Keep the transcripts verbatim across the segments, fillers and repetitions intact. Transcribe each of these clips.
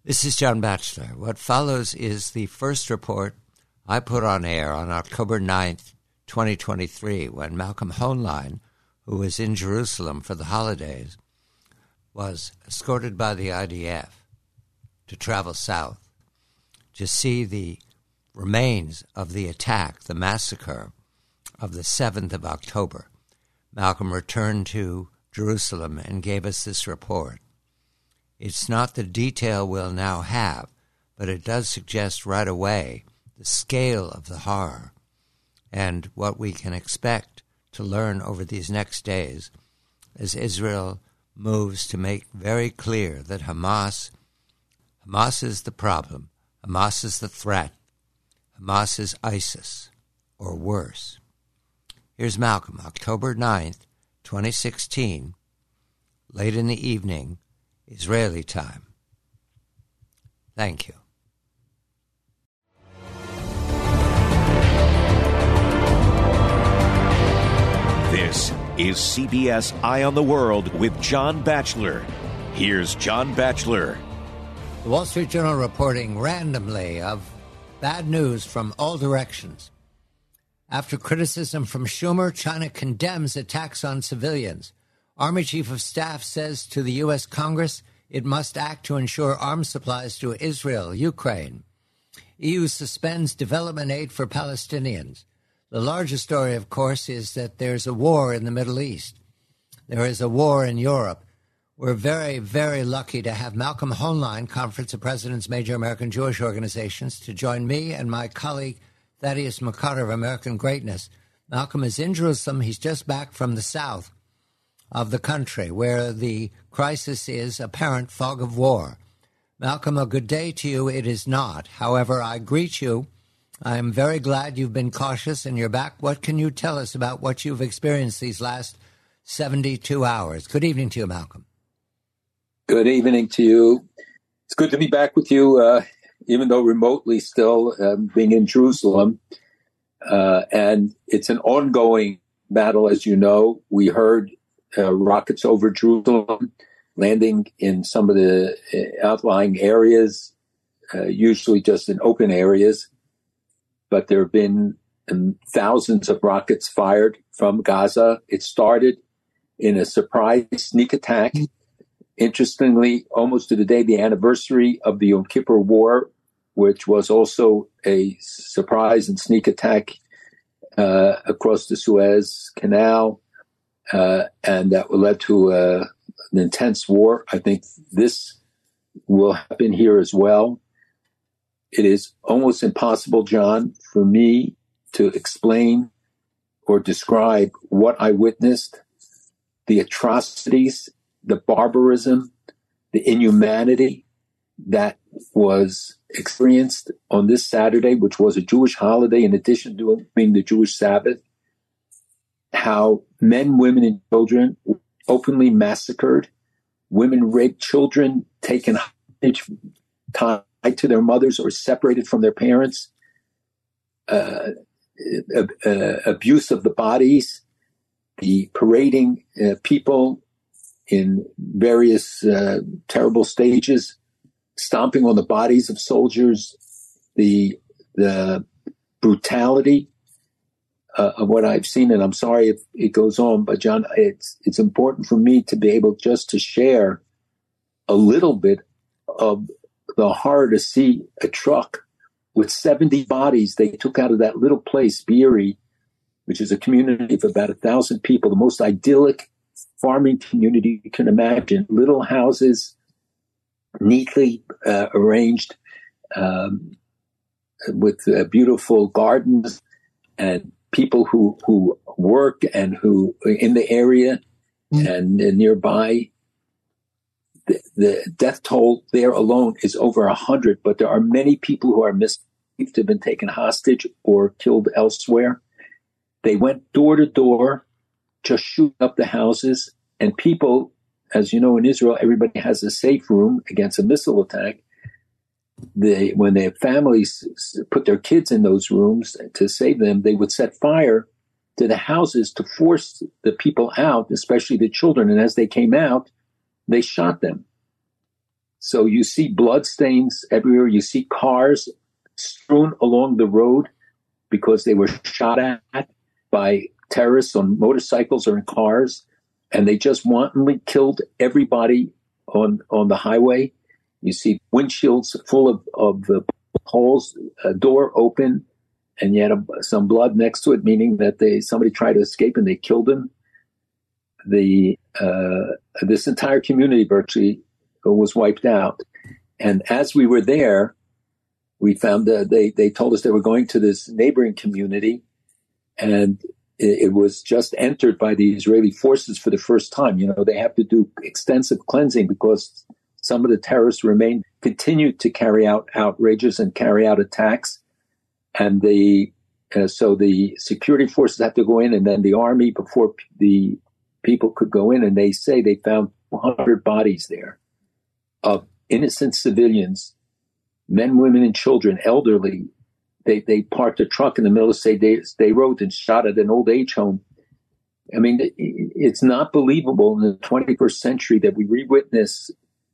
This is John Batchelor. What follows is the first report I put on air on October ninth, twenty twenty-three, when Malcolm Hoenlein, who was in Jerusalem for the holidays, was escorted by the I D F to travel south to see the remains of the attack, the massacre of the seventh of October. Malcolm returned to Jerusalem and gave us this report. It's not the detail we'll now have, but it does suggest right away the scale of the horror and what we can expect to learn over these next days as Israel moves to make very clear that Hamas, Hamas is the problem, Hamas is the threat, Hamas is ISIS, or worse. Here's Malcolm, October ninth, twenty sixteen, late in the evening, Israeli time. Thank you. This is C B S Eye on the World with John Batchelor. Here's John Batchelor. The Wall Street Journal reporting randomly of bad news from all directions. After criticism from Schumer, China condemns attacks on civilians. Army Chief of Staff says to the U S. Congress it must act to ensure arms supplies to Israel, Ukraine. E U suspends development aid for Palestinians. The largest story, of course, is that there's a war in the Middle East. There is a war in Europe. We're very, very lucky to have Malcolm Hoenlein, Conference of Presidents, Major American Jewish Organizations, to join me and my colleague Thaddeus McCarter of American Greatness. Malcolm is in Jerusalem. He's just back from the south of the country, where the crisis is apparent fog of war. Malcolm, a good day to you. It is not. However, I greet you. I'm very glad you've been cautious and you're back. What can you tell us about what you've experienced these last seventy-two hours? Good evening to you, Malcolm. Good evening to you. It's good to be back with you, uh, even though remotely still, um, being in Jerusalem. Uh, and it's an ongoing battle, as you know. We heard Uh, rockets over Jerusalem, landing in some of the uh, outlying areas, uh, usually just in open areas. But there have been um, thousands of rockets fired from Gaza. It started in a surprise sneak attack. Interestingly, almost to the day, the anniversary of the Yom Kippur War, which was also a surprise and sneak attack uh, across the Suez Canal. Uh, and that led to uh, an intense war. I think this will happen here as well. It is almost impossible, John, for me to explain or describe what I witnessed, the atrocities, the barbarism, the inhumanity that was experienced on this Saturday, which was a Jewish holiday in addition to being the Jewish Sabbath. How men, women, and children were openly massacred, women raped, children taken hostage, tied to their mothers or separated from their parents, uh, uh, uh, abuse of the bodies, the parading uh, people in various uh, terrible stages, stomping on the bodies of soldiers, the the brutality Uh, of what I've seen, and I'm sorry if it goes on, but John, it's it's important for me to be able just to share a little bit of the horror to see a truck with seventy bodies they took out of that little place, Beery, which is a community of about a thousand people, the most idyllic farming community you can imagine. Little houses, neatly uh, arranged, um, with uh, beautiful gardens and people who, who work and who are in the area mm. and uh, nearby. The, the death toll there alone is over a hundred, but there are many people who are missing, to have been taken hostage or killed elsewhere. They went door to door, just shooting up the houses, and people, as you know, in Israel, everybody has a safe room against a missile attack. They, when their families put their kids in those rooms to save them, they would set fire to the houses to force the people out, especially the children. And as they came out, they shot them. So you see bloodstains everywhere. You see cars strewn along the road because they were shot at by terrorists on motorcycles or in cars, and they just wantonly killed everybody on on the highway. You see windshields full of, of the holes, a door open, and yet a, some blood next to it, meaning that they somebody tried to escape and they killed him. The uh, this entire community virtually was wiped out. And as we were there, we found that they, they told us they were going to this neighboring community, and it, it was just entered by the Israeli forces for the first time. You know, they have to do extensive cleansing because some of the terrorists remain, continued to carry out outrages and carry out attacks. And the, uh, so the security forces had to go in, and then the army before p- the people could go in, and they say they found one hundred bodies there of innocent civilians, men, women, and children, elderly. They they parked a truck in the middle of Sday, Sday Road and shot at an old age home. I mean, it, it's not believable in the twenty-first century that we re-witness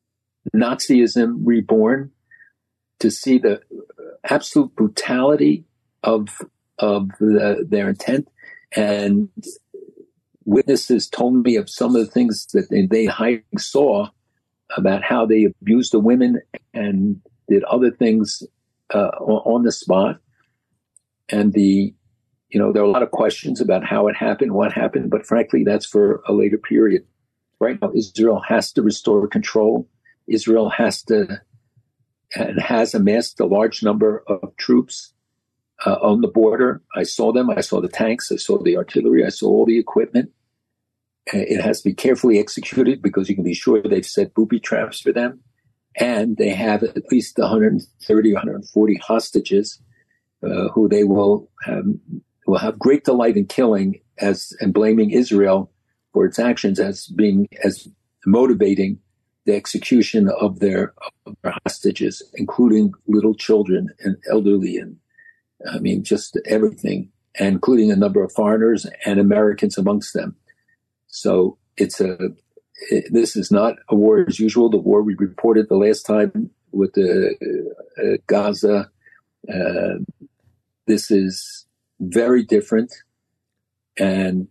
Nazism reborn, to see the absolute brutality of of the, their intent. And witnesses told me of some of the things that they, they hiding saw about how they abused the women and did other things uh, on the spot. And the, you know, there are a lot of questions about how it happened, what happened, but frankly, that's for a later period. Right now, Israel has to restore control. Israel has to and has amassed a large number of troops uh, on the border. I saw them. I saw the tanks. I saw the artillery. I saw all the equipment. It has to be carefully executed because you can be sure they've set booby traps for them. And they have at least one hundred thirty, one hundred forty hostages uh, who they will have, will have great delight in killing as and blaming Israel for its actions as being as motivating the execution of their, of their hostages, including little children and elderly, and I mean just everything, and including a number of foreigners and Americans amongst them. So it's a. It, this is not a war as usual. The war we reported the last time with the uh, Gaza. Uh, this is very different, and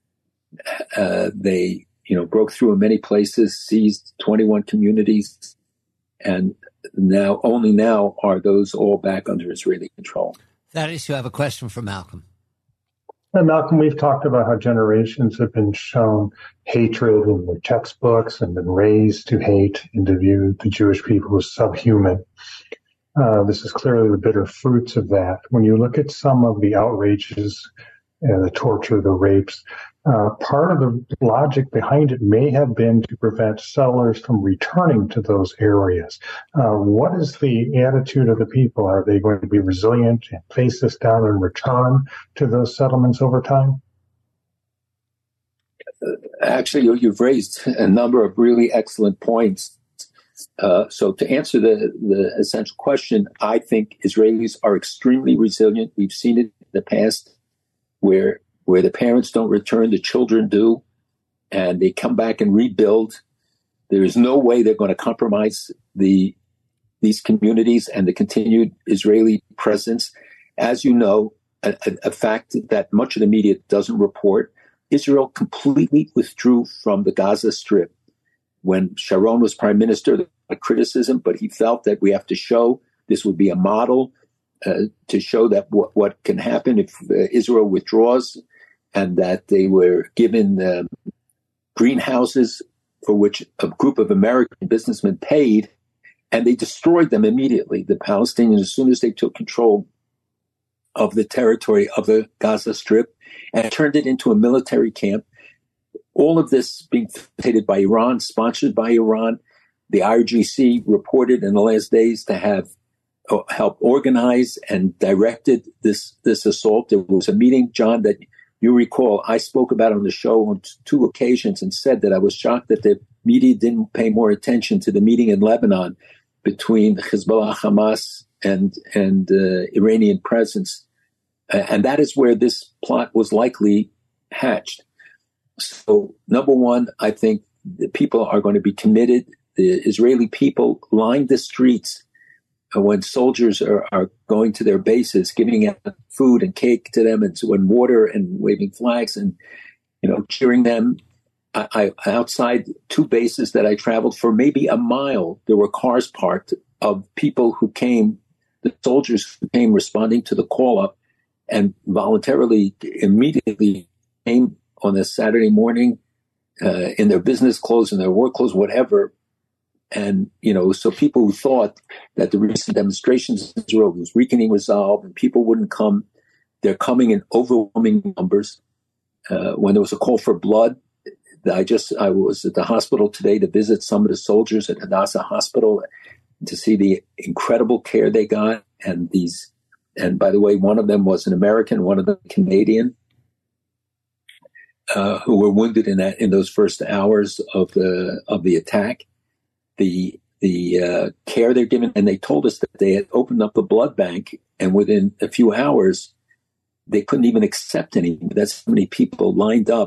uh, they, you know, broke through in many places, seized twenty-one communities, and now only now are those all back under Israeli control. Thaddeus, you have a question for Malcolm. And Malcolm, we've talked about how generations have been shown hatred in their textbooks and been raised to hate and to view the Jewish people as subhuman. Uh, this is clearly the bitter fruits of that. When you look at some of the outrages, uh, the torture, the rapes, uh, part of the logic behind it may have been to prevent settlers from returning to those areas. Uh, what is the attitude of the people? Are they going to be resilient and face this down and return to those settlements over time? Actually, you've raised a number of really excellent points. Uh, so to answer the, the essential question, I think Israelis are extremely resilient. We've seen it in the past where where the parents don't return, the children do, and they come back and rebuild. There is no way they're going to compromise the these communities and the continued Israeli presence. As you know, a, a, a fact that much of the media doesn't report, Israel completely withdrew from the Gaza Strip. When Sharon was prime minister, there was criticism, but he felt that we have to show this would be a model uh, to show that w- what can happen if uh, Israel withdraws, and that they were given uh, greenhouses for which a group of American businessmen paid, and they destroyed them immediately. The Palestinians, as soon as they took control of the territory of the Gaza Strip, and turned it into a military camp. All of this being facilitated by Iran, sponsored by Iran. The I R G C reported in the last days to have uh, helped organize and directed this, this assault. There was a meeting, John, that you recall I spoke about on the show on two occasions and said that I was shocked that the media didn't pay more attention to the meeting in Lebanon between Hezbollah, Hamas, and, and uh, Iranian presence. Uh, and that is where this plot was likely hatched. So, number one, I think the people are going to be committed the Israeli people lined the streets when soldiers are, are going to their bases, giving out food and cake to them, and, and water, and waving flags, and you know, cheering them. I, I outside two bases that I traveled for maybe a mile, there were cars parked of people who came, the soldiers who came responding to the call up, and voluntarily, immediately came on a Saturday morning uh, in their business clothes, in their work clothes, whatever. And, you know, so people who thought that the recent demonstrations in Israel was weakening resolve and people wouldn't come, they're coming in overwhelming numbers. Uh, when there was a call for blood, I just, I was at the hospital today to visit some of the soldiers at Hadassah Hospital to see the incredible care they got. And these, and by the way, one of them was an American, one of them Canadian, uh, who were wounded in that, in those first hours of the, of the attack. The, the, uh, care they're given. And they told us that they had opened up a blood bank, and within a few hours, they couldn't even accept any. That's how many people lined up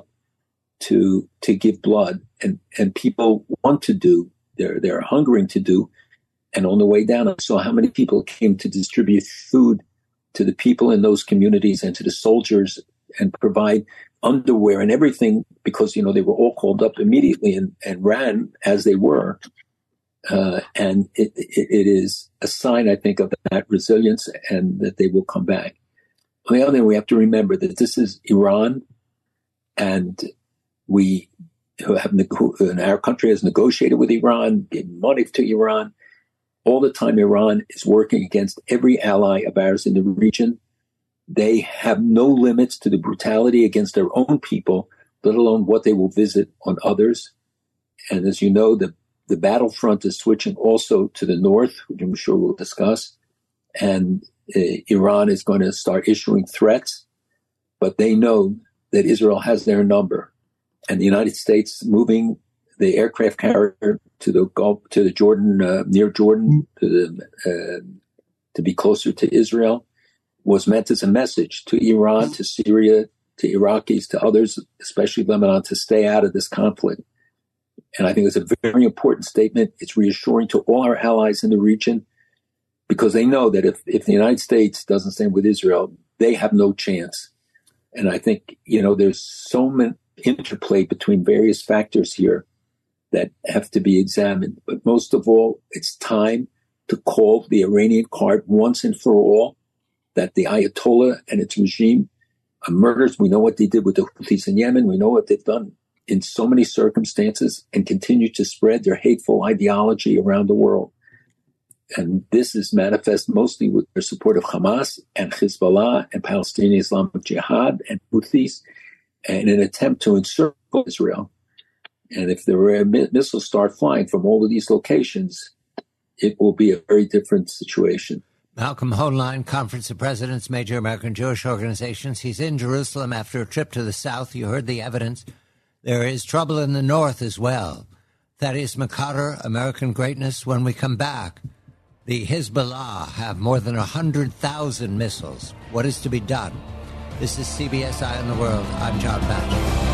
to to give blood, and and people want to do, they're they're hungering to do. And on the way down, I saw how many people came to distribute food to the people in those communities and to the soldiers, and provide underwear and everything, because you know they were all called up immediately and, and ran as they were. Uh, and it, it, it is a sign, I think, of that resilience, and that they will come back. On the other hand, we have to remember that this is Iran, and we have, and our country has negotiated with Iran, given money to Iran. All the time, Iran is working against every ally of ours in the region. They have no limits to the brutality against their own people, let alone what they will visit on others. And as you know, the, the battlefront is switching also to the north, which I'm sure we'll discuss. And uh, Iran is going to start issuing threats, but they know that Israel has their number. And the United States moving the aircraft carrier to the Gulf, to the Jordan, uh, near Jordan, to the, uh, to be closer to Israel, was meant as a message to Iran, to Syria, to Iraqis, to others, especially Lebanon, to stay out of this conflict. And I think it's a very important statement. It's reassuring to all our allies in the region, because they know that if, if the United States doesn't stand with Israel, they have no chance. And I think, you know, there's so many interplay between various factors here that have to be examined. But most of all, it's time to call the Iranian card once and for all, that the Ayatollah and its regime are murderers. We know what they did with the Houthis in Yemen. We know what they've done in so many circumstances, and continue to spread their hateful ideology around the world. And this is manifest mostly with their support of Hamas and Hezbollah and Palestinian Islamic Jihad and Houthis, in an attempt to encircle Israel. And if there were missiles start flying from all of these locations, it will be a very different situation. Malcolm Hoenlein, Conference of Presidents, major American Jewish organizations. He's in Jerusalem after a trip to the south. You heard the evidence. There is trouble in the north as well. Thaddeus McCotter, American Greatness. When we come back, the Hezbollah have more than one hundred thousand missiles. What is to be done? This is C B S Eye on the World. I'm John Batchelor.